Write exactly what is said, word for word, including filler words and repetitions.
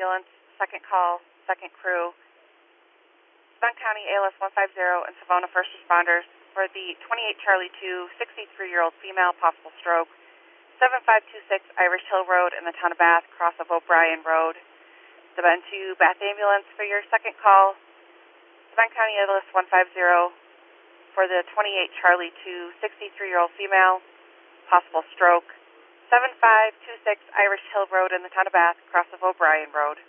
ambulance, second call, second crew, Savannah County A L S one fifty and Savona first responders for the twenty-eight Charlie two, sixty-three-year-old female, possible stroke, seven five two six Irish Hill Road in the town of Bath, cross of O'Brien Road. Savannah two Bath Ambulance for your second call, Savannah County A L S one fifty for the twenty-eight Charlie two, sixty-three-year-old female, possible stroke, seven five two six Irish Hill Road in the town of Bath, cross of O'Brien Road.